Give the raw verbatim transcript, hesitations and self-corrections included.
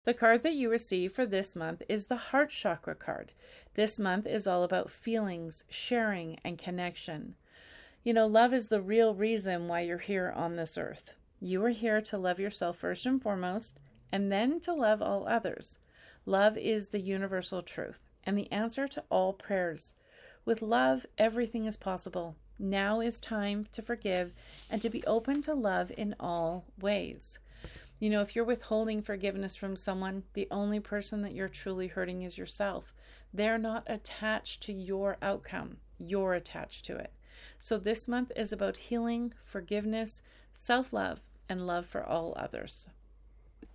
The card that you receive for this month is the Heart Chakra card. This month is all about feelings, sharing, and connection. You know, love is the real reason why you're here on this earth. You are here to love yourself first and foremost, and then to love all others. Love is the universal truth and the answer to all prayers. With love, everything is possible. Now is time to forgive and to be open to love in all ways. You know, if you're withholding forgiveness from someone, the only person that you're truly hurting is yourself. They're not attached to your outcome. You're attached to it. So this month is about healing, forgiveness, self-love, and love for all others.